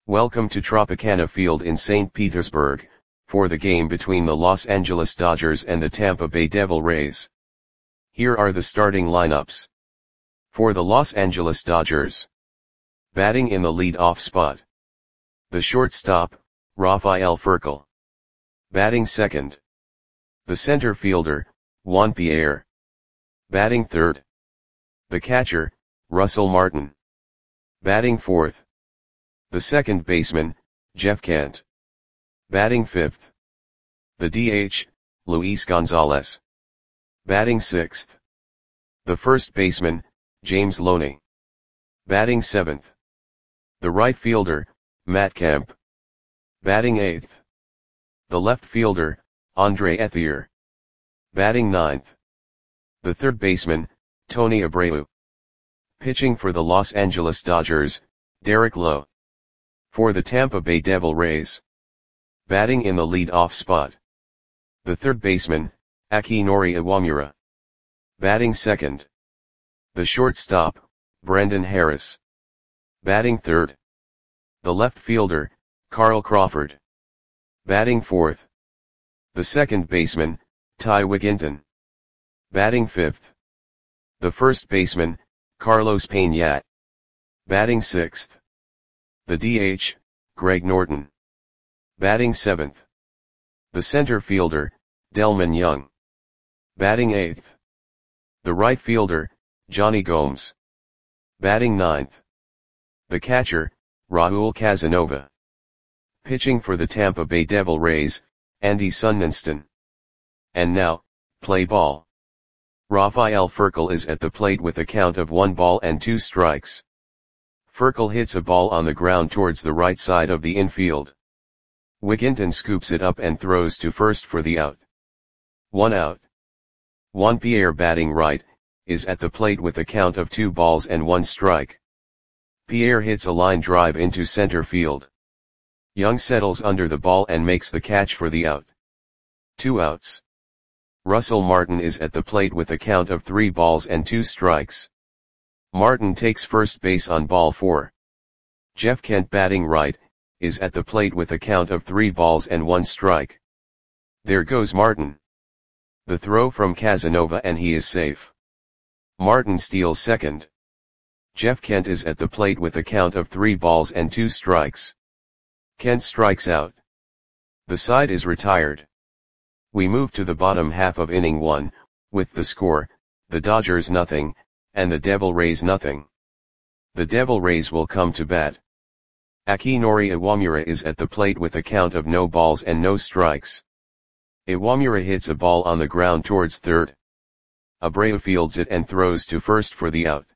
Welcome to Tropicana Field in St. Petersburg, for the game between the Los Angeles Dodgers and the Tampa Bay Devil Rays. Here are the starting lineups. For the Los Angeles Dodgers. Batting in the lead-off spot. The shortstop, Rafael Furcal. Batting second. The center fielder, Juan Pierre. Batting third. The catcher, Russell Martin. Batting fourth. The second baseman, Jeff Kent. Batting fifth. The DH, Luis Gonzalez. Batting sixth. The first baseman, James Loney. Batting seventh. The right fielder, Matt Kemp. Batting eighth. The left fielder, Andre Ethier. Batting ninth. The third baseman, Tony Abreu. Pitching for the Los Angeles Dodgers, Derek Lowe. For the Tampa Bay Devil Rays. Batting in the lead-off spot. The third baseman, Akinori Iwamura. Batting second. The shortstop, Brendan Harris. Batting third. The left fielder, Carl Crawford. Batting fourth. The second baseman, Ty Wigginton. Batting fifth. The first baseman, Carlos Pena. Batting sixth. The DH, Greg Norton. Batting seventh. The center fielder, Delman Young. Batting eighth. The right fielder, Johnny Gomes. Batting ninth. The catcher, Raul Casanova. Pitching for the Tampa Bay Devil Rays, Andy Sunninston. And now, play ball. Rafael Furcal is at the plate with a count of 1 ball and 2 strikes. Furcal hits a ball on the ground towards the right side of the infield. Wigginton scoops it up and throws to first for the out. 1 out. Juan Pierre, batting right, is at the plate with a count of 2 balls and 1 strike. Pierre hits a line drive into center field. Young settles under the ball and makes the catch for the out. 2 outs. Russell Martin is at the plate with a count of 3 balls and 2 strikes. Martin takes first base on ball 4. Jeff Kent, batting right, is at the plate with a count of 3 balls and 1 strike. There goes Martin. The throw from Casanova and he is safe. Martin steals second. Jeff Kent is at the plate with a count of 3 balls and 2 strikes. Kent strikes out. The side is retired. We move to the bottom half of inning 1, with the score, the Dodgers nothing, and the Devil Rays nothing. The Devil Rays will come to bat. Akinori Iwamura is at the plate with a count of no balls and no strikes. Iwamura hits a ball on the ground towards third. Abreu fields it and throws to first for the out.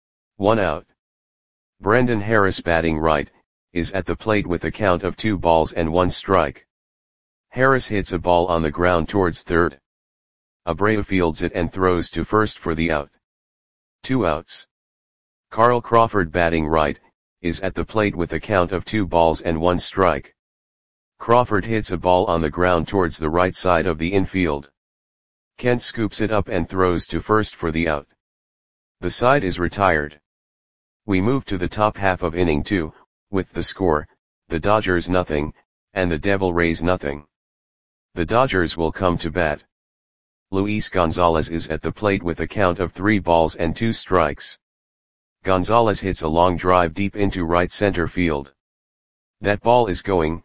1 out. Brendan Harris, batting right, is at the plate with a count of 2 balls and 1 strike. Harris hits a ball on the ground towards third. Abreu fields it and throws to first for the out. 2 outs. Carl Crawford, batting right, is at the plate with a count of 2 balls and 1 strike. Crawford hits a ball on the ground towards the right side of the infield. Kent scoops it up and throws to first for the out. The side is retired. We move to the top half of inning 2, with the score, the Dodgers nothing, and the Devil Rays nothing. The Dodgers will come to bat. Luis Gonzalez is at the plate with a count of 3 balls and 2 strikes. Gonzalez hits a long drive deep into right center field. That ball is gone.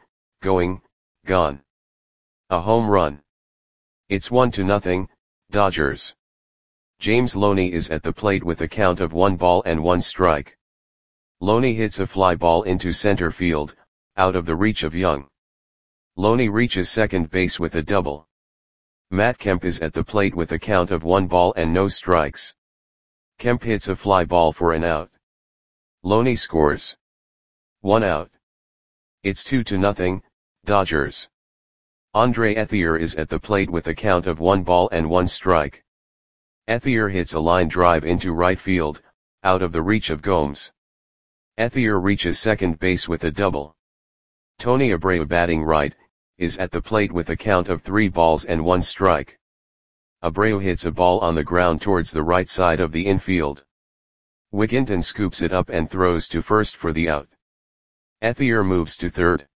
A home run. It's 1-0, Dodgers. James Loney is at the plate with a count of 1 ball and 1 strike. Loney hits a fly ball into center field, out of the reach of Young. Loney reaches second base with a double. Matt Kemp is at the plate with a count of 1 ball and no strikes. Kemp hits a fly ball for an out. Loney scores. 1 out. It's 2-0, Dodgers. Andre Ethier is at the plate with a count of 1 ball and 1 strike. Ethier hits a line drive into right field, out of the reach of Gomes. Ethier reaches second base with a double. Tony Abreu, batting right, is at the plate with a count of 3 balls and 1 strike. Abreu hits a ball on the ground towards the right side of the infield. Wigginton scoops it up and throws to first for the out. Ethier moves to third.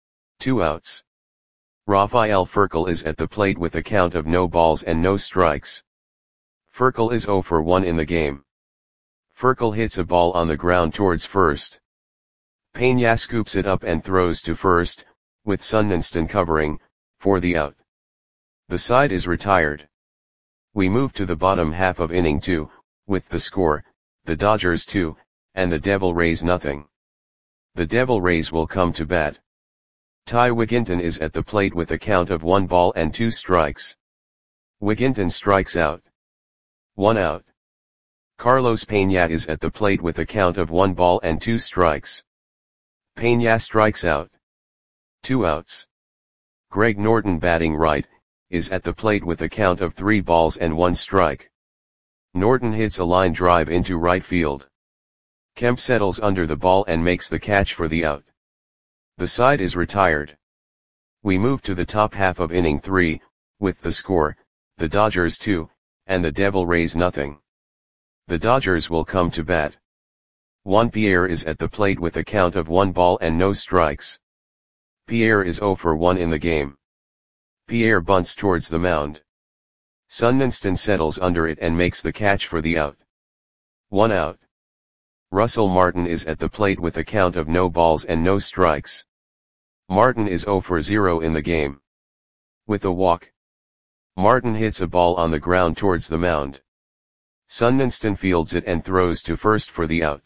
2 outs. Rafael Furcal is at the plate with a count of no balls and no strikes. Furcal is 0 for 1 in the game. Furcal hits a ball on the ground towards first. Peña scoops it up and throws to first, with Sundenston covering, for the out. The side is retired. We move to the bottom half of inning 2, with the score, the Dodgers 2, and the Devil Rays nothing. The Devil Rays will come to bat. Ty Wigginton is at the plate with a count of 1 ball and 2 strikes. Wigginton strikes out. 1 out. Carlos Peña is at the plate with a count of 1 ball and 2 strikes. Peña strikes out. 2 outs. Greg Norton, batting right, is at the plate with a count of 3 balls and 1 strike. Norton hits a line drive into right field. Kemp settles under the ball and makes the catch for the out. The side is retired. We move to the top half of inning 3, with the score, the Dodgers 2, and the Devil Rays nothing. The Dodgers will come to bat. Juan Pierre is at the plate with a count of 1 ball and no strikes. Pierre is 0 for 1 in the game. Pierre bunts towards the mound. Sundenston settles under it and makes the catch for the out. 1 out. Russell Martin is at the plate with a count of no balls and no strikes. Martin is 0 for 0 in the game. With a walk, Martin hits a ball on the ground towards the mound. Sundenston fields it and throws to first for the out.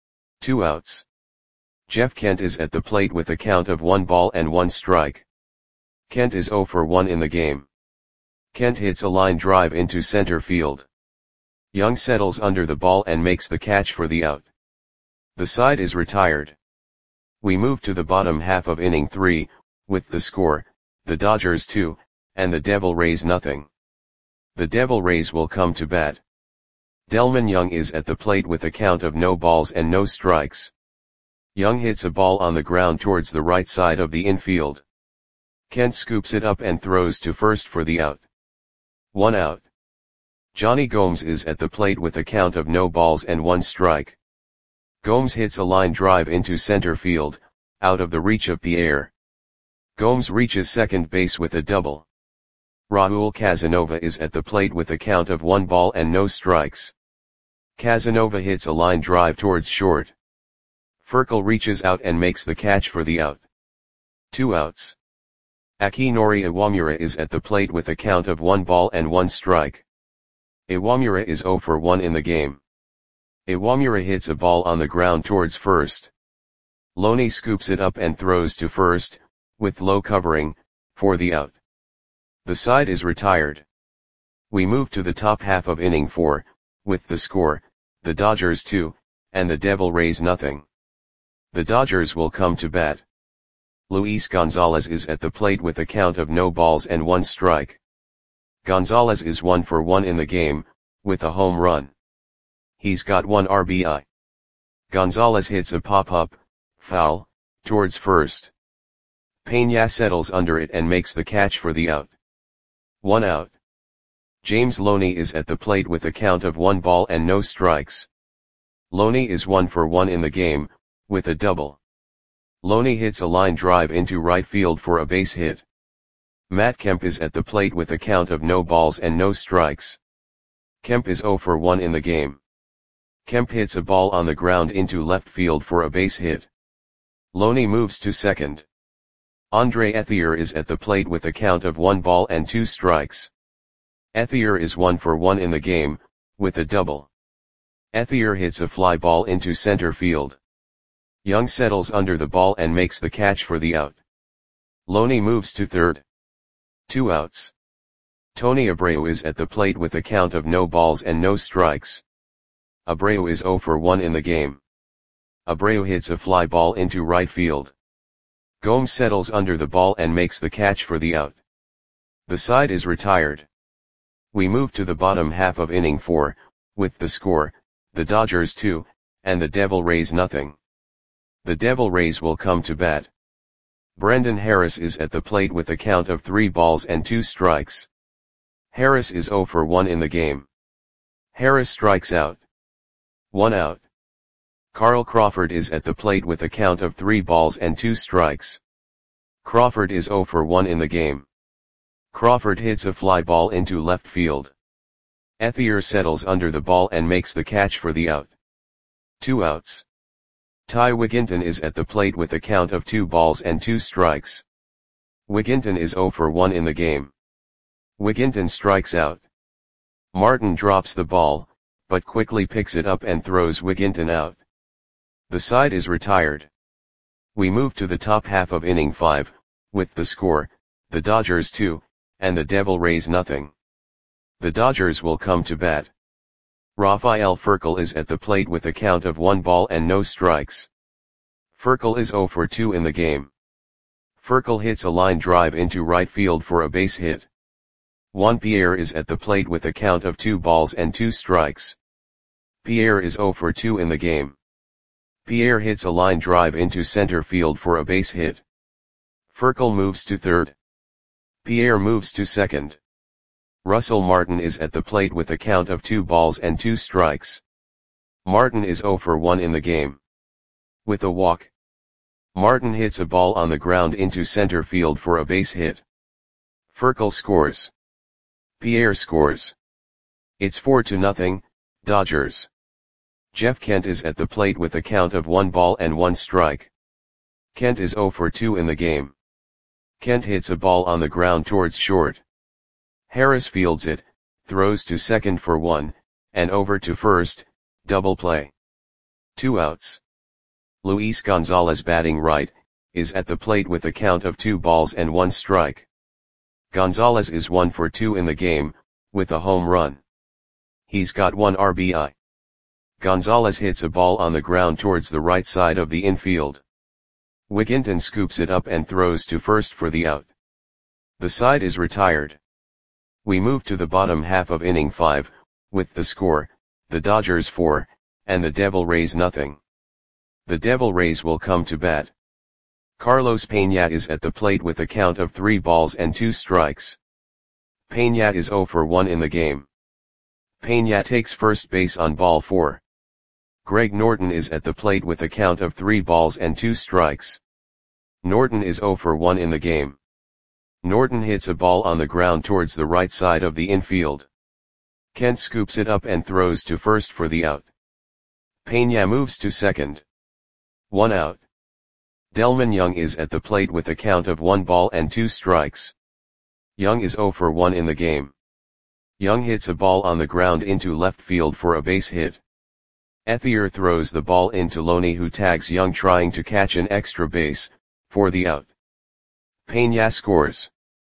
2 outs. Jeff Kent is at the plate with a count of 1 ball and 1 strike. Kent is 0 for 1 in the game. Kent hits a line drive into center field. Young settles under the ball and makes the catch for the out. The side is retired. We move to the bottom half of inning 3, with the score, the Dodgers 2, and the Devil Rays nothing. The Devil Rays will come to bat. Delmon Young is at the plate with a count of no balls and no strikes. Young hits a ball on the ground towards the right side of the infield. Kent scoops it up and throws to first for the out. 1 out. Johnny Gomes is at the plate with a count of no balls and 1 strike. Gomes hits a line drive into center field, out of the reach of Pierre. Gomes reaches second base with a double. Raul Casanova is at the plate with a count of 1 ball and no strikes. Casanova hits a line drive towards short. Furcal reaches out and makes the catch for the out. 2 outs. Akinori Iwamura is at the plate with a count of 1 ball and 1 strike. Iwamura is 0 for 1 in the game. Iwamura hits a ball on the ground towards first. Loney scoops it up and throws to first, with low covering, for the out. The side is retired. We move to the top half of inning 4, with the score, the Dodgers 2, and the Devil Rays nothing. The Dodgers will come to bat. Luis Gonzalez is at the plate with a count of no balls and 1 strike. Gonzalez is 1 for 1 in the game, with a home run. He's got 1 RBI. Gonzalez hits a pop-up, foul, towards first. Peña settles under it and makes the catch for the out. 1 out. James Loney is at the plate with a count of 1 ball and no strikes. Loney is 1 for 1 in the game, with a double. Loney hits a line drive into right field for a base hit. Matt Kemp is at the plate with a count of no balls and no strikes. Kemp is 0 for 1 in the game. Kemp hits a ball on the ground into left field for a base hit. Loney moves to second. Andre Ethier is at the plate with a count of 1 ball and 2 strikes. Ethier is 1 for 1 in the game, with a double. Ethier hits a fly ball into center field. Young settles under the ball and makes the catch for the out. Loney moves to third. 2 outs. Tony Abreu is at the plate with a count of no balls and no strikes. Abreu is 0 for 1 in the game. Abreu hits a fly ball into right field. Gomes settles under the ball and makes the catch for the out. The side is retired. We move to the bottom half of inning 4, with the score, the Dodgers 2, and the Devil Rays nothing. The Devil Rays will come to bat. Brendan Harris is at the plate with a count of 3 balls and 2 strikes. Harris is 0 for 1 in the game. Harris strikes out. 1 out. Carl Crawford is at the plate with a count of 3 balls and 2 strikes. Crawford is 0 for 1 in the game. Crawford hits a fly ball into left field. Ethier settles under the ball and makes the catch for the out. 2 outs. Ty Wigginton is at the plate with a count of 2 balls and 2 strikes. Wigginton is 0 for 1 in the game. Wigginton strikes out. Martin drops the ball, but quickly picks it up and throws Wigginton out. The side is retired. We move to the top half of inning 5, with the score, the Dodgers 2, and the Devil Rays nothing. The Dodgers will come to bat. Rafael Furcal is at the plate with a count of 1 ball and no strikes. Furcal is 0 for 2 in the game. Furcal hits a line drive into right field for a base hit. Juan Pierre is at the plate with a count of 2 balls and 2 strikes. Pierre is 0 for 2 in the game. Pierre hits a line drive into center field for a base hit. Furcal moves to third. Pierre moves to second. Russell Martin is at the plate with a count of 2 balls and 2 strikes. Martin is 0 for 1 in the game. With a walk, Martin hits a ball on the ground into center field for a base hit. Furcal scores. Pierre scores. It's 4-0, Dodgers. Jeff Kent is at the plate with a count of 1 ball and 1 strike. Kent is 0 for 2 in the game. Kent hits a ball on the ground towards short. Harris fields it, throws to second for 1, and over to first, double play. 2 outs. Luis Gonzalez batting right, is at the plate with a count of 2 balls and 1 strike. Gonzalez is 1 for 2 in the game, with a home run. He's got 1 RBI. Gonzalez hits a ball on the ground towards the right side of the infield. Wigginton scoops it up and throws to first for the out. The side is retired. We move to the bottom half of inning 5, with the score, the Dodgers 4, and the Devil Rays nothing. The Devil Rays will come to bat. Carlos Peña is at the plate with a count of 3 balls and 2 strikes. Peña is 0 for 1 in the game. Peña takes first base on ball 4. Greg Norton is at the plate with a count of 3 balls and 2 strikes. Norton is 0 for 1 in the game. Norton hits a ball on the ground towards the right side of the infield. Kent scoops it up and throws to first for the out. Peña moves to second. 1 out. Delmon Young is at the plate with a count of 1 ball and 2 strikes. Young is 0 for 1 in the game. Young hits a ball on the ground into left field for a base hit. Ethier throws the ball into Loney, who tags Young trying to catch an extra base, for the out. Peña scores.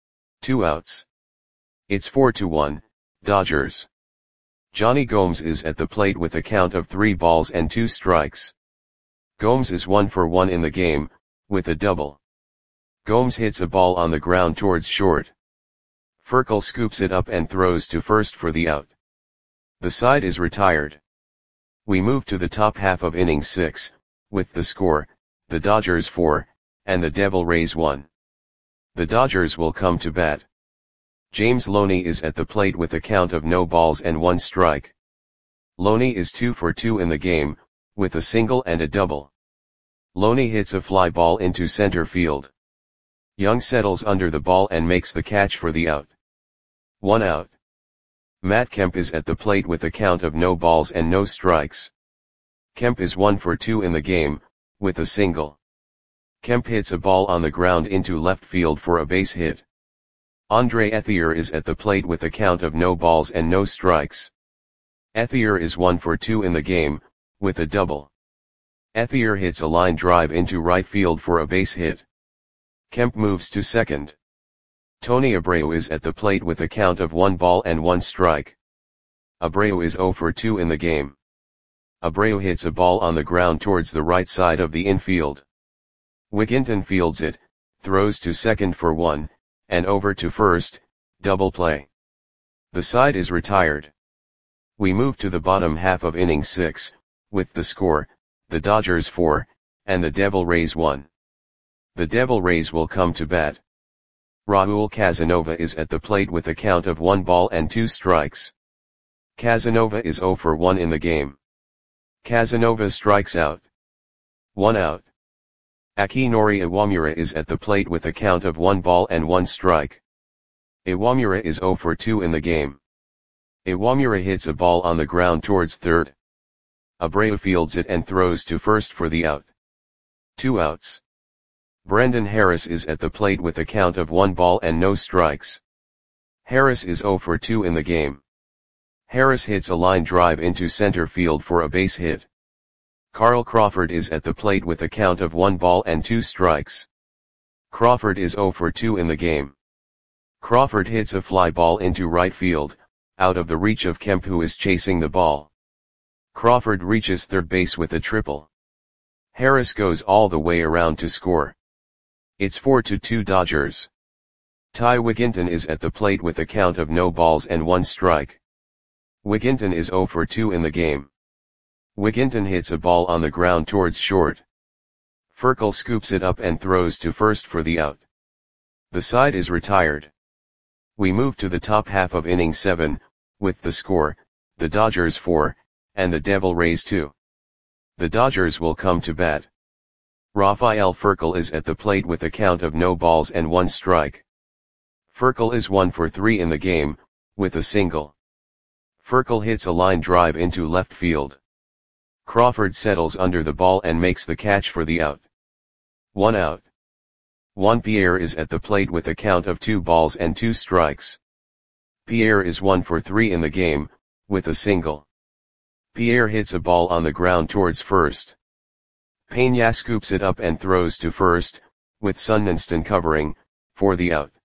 2 outs. It's 4-1, Dodgers. Johnny Gomes is at the plate with a count of 3 balls and 2 strikes. Gomes is 1 for 1 in the game, with a double. Gomes hits a ball on the ground towards short. Furcal scoops it up and throws to first for the out. The side is retired. We move to the top half of inning 6, with the score, the Dodgers 4, and the Devil Rays 1. The Dodgers will come to bat. James Loney is at the plate with a count of no balls and 1 strike. Loney is 2 for 2 in the game, with a single and a double. Loney hits a fly ball into center field. Young settles under the ball and makes the catch for the out. 1 out. Matt Kemp is at the plate with a count of no balls and no strikes. Kemp is 1 for 2 in the game, with a single. Kemp hits a ball on the ground into left field for a base hit. Andre Ethier is at the plate with a count of no balls and no strikes. Ethier is 1 for 2 in the game, with a double. Ethier hits a line drive into right field for a base hit. Kemp moves to second. Tony Abreu is at the plate with a count of 1 ball and 1 strike. Abreu is 0 for 2 in the game. Abreu hits a ball on the ground towards the right side of the infield. Wigginton fields it, throws to second for 1, and over to first, double play. The side is retired. We move to the bottom half of inning 6, with the score, the Dodgers 4, and the Devil Rays 1. The Devil Rays will come to bat. Raul Casanova is at the plate with a count of 1 ball and 2 strikes. Casanova is 0 for 1 in the game. Casanova strikes out. 1 out. Akinori Iwamura is at the plate with a count of 1 ball and 1 strike. Iwamura is 0 for 2 in the game. Iwamura hits a ball on the ground towards third. Abreu fields it and throws to first for the out. 2 outs. Brendan Harris is at the plate with a count of 1 ball and no strikes. Harris is 0 for 2 in the game. Harris hits a line drive into center field for a base hit. Carl Crawford is at the plate with a count of 1 ball and 2 strikes. Crawford is 0 for 2 in the game. Crawford hits a fly ball into right field, out of the reach of Kemp, who is chasing the ball. Crawford reaches third base with a triple. Harris goes all the way around to score. It's 4-2 Dodgers. Ty Wigginton is at the plate with a count of no balls and 1 strike. Wigginton is 0 for 2 in the game. Wigginton hits a ball on the ground towards short. Furkel scoops it up and throws to first for the out. The side is retired. We move to the top half of inning 7, with the score, the Dodgers 4, and the Devil Rays 2. The Dodgers will come to bat. Rafael Furkel is at the plate with a count of no balls and 1 strike. Furkel is 1 for 3 in the game, with a single. Furkel hits a line drive into left field. Crawford settles under the ball and makes the catch for the out. 1 out. Juan Pierre is at the plate with a count of 2 balls and 2 strikes. Pierre is 1 for 3 in the game, with a single. Pierre hits a ball on the ground towards first. Peña scoops it up and throws to first, with Sunninston covering, for the out.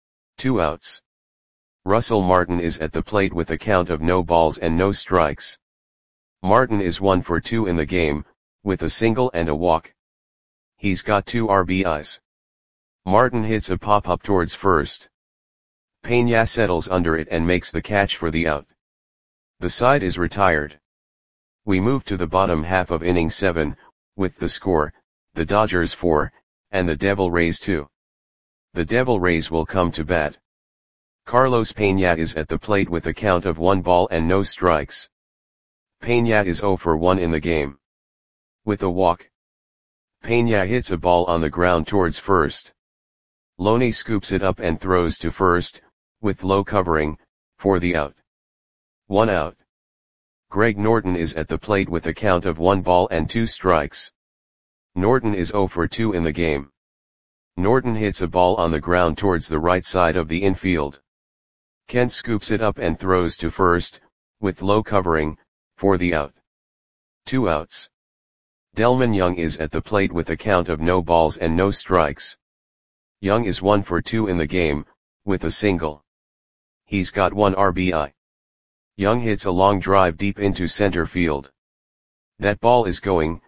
2 outs. Russell Martin is at the plate with a count of no balls and no strikes. Martin is 1 for 2 in the game, with a single and a walk. He's got 2 RBIs. Martin hits a pop-up towards first. Peña settles under it and makes the catch for the out. The side is retired. We move to the bottom half of inning 7, with the score, the Dodgers 4, and the Devil Rays 2. The Devil Rays will come to bat. Carlos Peña is at the plate with a count of 1 ball and no strikes. Peña is 0 for 1 in the game. With a walk. Peña hits a ball on the ground towards first. Loney scoops it up and throws to first, with low covering, for the out. 1 out. Greg Norton is at the plate with a count of 1 ball and 2 strikes. Norton is 0 for 2 in the game. Norton hits a ball on the ground towards the right side of the infield. Kent scoops it up and throws to first, with low covering, for the out. 2 outs. Delman Young is at the plate with a count of no balls and no strikes. Young is 1 for 2 in the game, with a single. He's got 1 RBI. Young hits a long drive deep into center field. That ball is gone.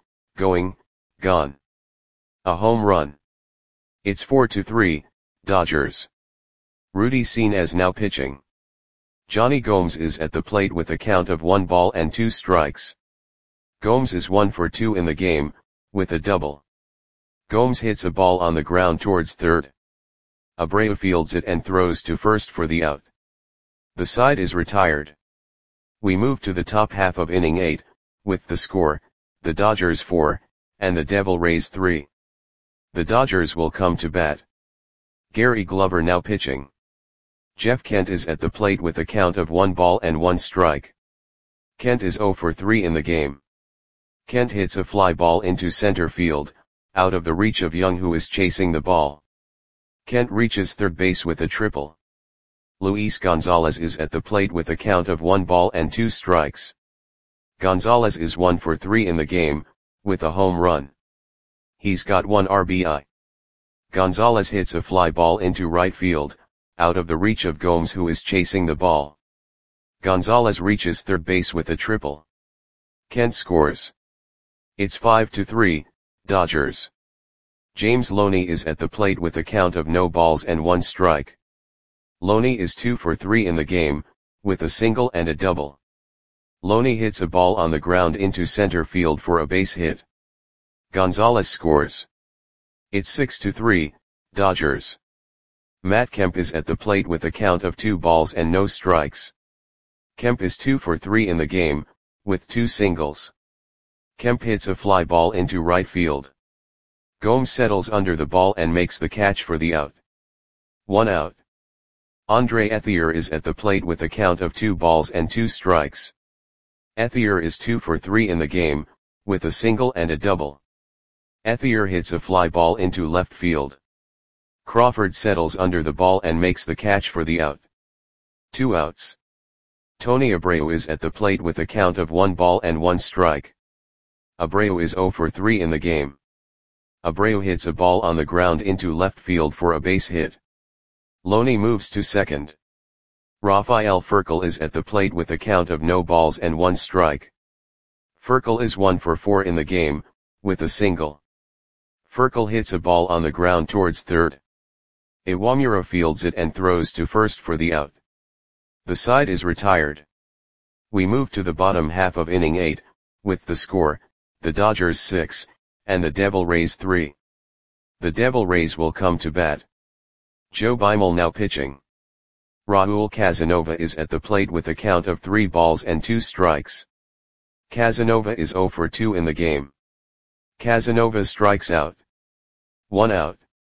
A home run. It's 4-3, Dodgers. Rudy Cines now pitching. Johnny Gomes is at the plate with a count of 1 ball and 2 strikes. Gomes is 1 for 2 in the game, with a double. Gomes hits a ball on the ground towards third. Abreu fields it and throws to first for the out. The side is retired. We move to the top half of inning 8, with the score, the Dodgers 4, and the Devil Rays 3. The Dodgers will come to bat. Gary Glover now pitching. Jeff Kent is at the plate with a count of 1 ball and 1 strike. Kent is 0 for 3 in the game. Kent hits a fly ball into center field, out of the reach of Young, who is chasing the ball. Kent reaches third base with a triple. Luis Gonzalez is at the plate with a count of 1 ball and 2 strikes. Gonzalez is 1 for 3 in the game, with a home run. He's got 1 RBI. Gonzalez hits a fly ball into right field, out of the reach of Gomes, who is chasing the ball. Gonzalez reaches third base with a triple. Kent scores. It's 5-3, Dodgers. James Loney is at the plate with a count of no balls and 1 strike. Loney is 2 for 3 in the game, with a single and a double. Loney hits a ball on the ground into center field for a base hit. Gonzalez scores. It's 6-3, Dodgers. Matt Kemp is at the plate with a count of 2 balls and no strikes. Kemp is 2 for 3 in the game, with 2 singles. Kemp hits a fly ball into right field. Gomes settles under the ball and makes the catch for the out. 1 out. Andre Ethier is at the plate with a count of 2 balls and 2 strikes. Ethier is 2 for 3 in the game, with a single and a double. Ethier hits a fly ball into left field. Crawford settles under the ball and makes the catch for the out. 2 outs. Tony Abreu is at the plate with a count of 1 ball and 1 strike. Abreu is 0 for 3 in the game. Abreu hits a ball on the ground into left field for a base hit. Loney moves to second. Rafael Furcal is at the plate with a count of no balls and 1 strike. Furcal is 1 for 4 in the game, with a single. Furcal hits a ball on the ground towards third. Iwamura fields it and throws to first for the out. The side is retired. We move to the bottom half of inning 8, with the score, the Dodgers 6, and the Devil Rays 3. The Devil Rays will come to bat. Joe Beimel now pitching. Raul Casanova is at the plate with a count of 3 balls and 2 strikes. Casanova is 0 for 2 in the game. Casanova strikes out. 1 out.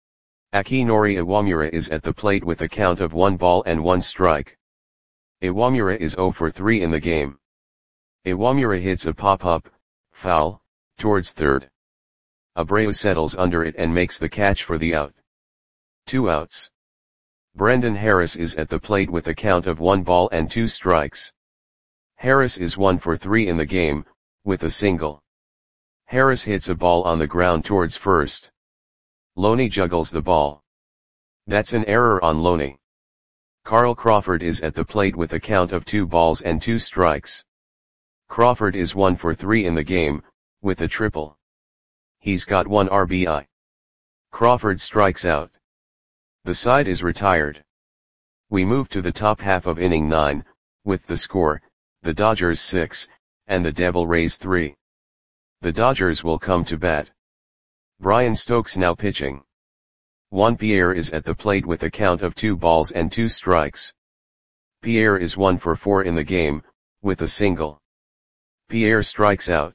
Akinori Iwamura is at the plate with a count of 1 ball and 1 strike. Iwamura is 0 for 3 in the game. Iwamura hits a pop-up, foul, towards third. Abreu settles under it and makes the catch for the out. 2 outs. Brendan Harris is at the plate with a count of 1 ball and 2 strikes. Harris is 1 for 3 in the game, with a single. Harris hits a ball on the ground towards first. Loney juggles the ball. That's an error on Loney. Carl Crawford is at the plate with a count of 2 balls and 2 strikes. Crawford is 1 for 3 in the game, with a triple. He's got 1 RBI. Crawford strikes out. The side is retired. We move to the top half of inning 9, with the score, the Dodgers 6, and the Devil Rays 3. The Dodgers will come to bat. Brian Stokes now pitching. Juan Pierre is at the plate with a count of 2 balls and 2 strikes. Pierre is 1 for 4 in the game, with a single. Pierre strikes out.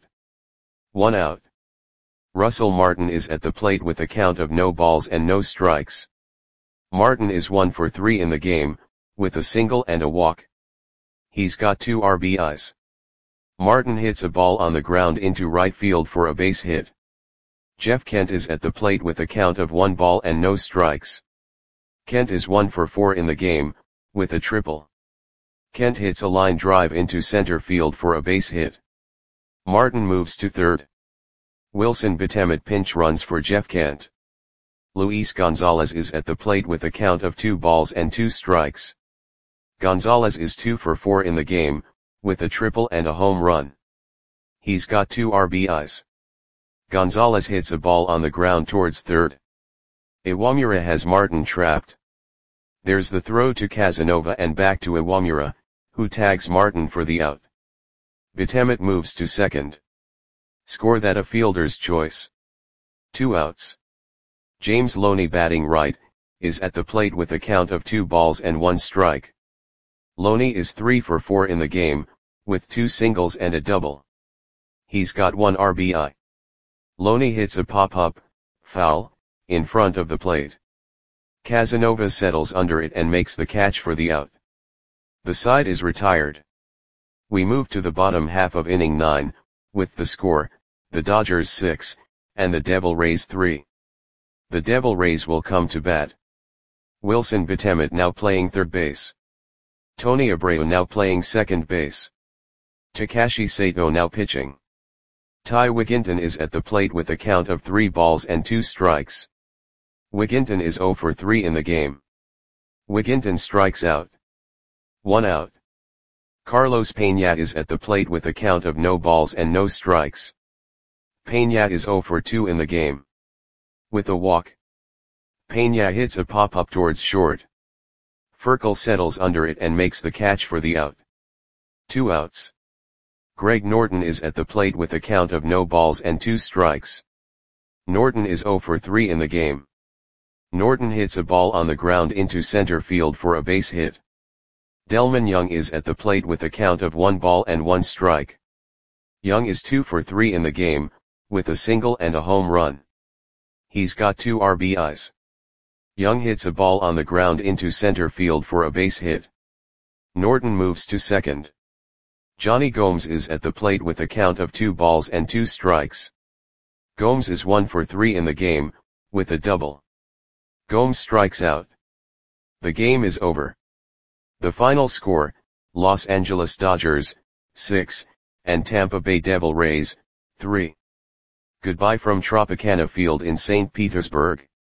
1 out. Russell Martin is at the plate with a count of no balls and no strikes. Martin is 1 for 3 in the game, with a single and a walk. He's got 2 RBIs. Martin hits a ball on the ground into right field for a base hit. Jeff Kent is at the plate with a count of 1 ball and no strikes. Kent is 1 for 4 in the game, with a triple. Kent hits a line drive into center field for a base hit. Martin moves to third. Wilson Betemet pinch runs for Jeff Kent. Luis Gonzalez is at the plate with a count of 2 balls and 2 strikes. Gonzalez is 2 for 4 in the game, with a triple and a home run. He's got 2 RBIs. Gonzalez hits a ball on the ground towards third. Iwamura has Martin trapped. There's the throw to Casanova and back to Iwamura, who tags Martin for the out. Betemet moves to second. Score that a fielder's choice. 2 outs. James Loney batting right, is at the plate with a count of 2 balls and 1 strike. Loney is 3 for 4 in the game, with 2 singles and a double. He's got 1 RBI. Loney hits a pop-up, foul, in front of the plate. Casanova settles under it and makes the catch for the out. The side is retired. We move to the bottom half of inning 9, with the score, the Dodgers 6, and the Devil Rays 3. The Devil Rays will come to bat. Wilson Betemet now playing third base. Tony Abreu now playing second base. Takashi Sato now pitching. Ty Wigginton is at the plate with a count of 3 balls and 2 strikes. Wigginton is 0 for 3 in the game. Wigginton strikes out. 1 out. Carlos Peña is at the plate with a count of no balls and no strikes. Peña is 0 for 2 in the game. With a walk. Peña hits a pop-up towards short. Furcal settles under it and makes the catch for the out. 2 outs. Greg Norton is at the plate with a count of no balls and 2 strikes. Norton is 0 for 3 in the game. Norton hits a ball on the ground into center field for a base hit. Delmon Young is at the plate with a count of 1 ball and 1 strike. Young is 2 for 3 in the game, with a single and a home run. He's got 2 RBIs. Young hits a ball on the ground into center field for a base hit. Norton moves to second. Johnny Gomes is at the plate with a count of 2 balls and 2 strikes. Gomes is 1 for 3 in the game, with a double. Gomes strikes out. The game is over. The final score, Los Angeles Dodgers, 6, and Tampa Bay Devil Rays, 3. Goodbye from Tropicana Field in St. Petersburg.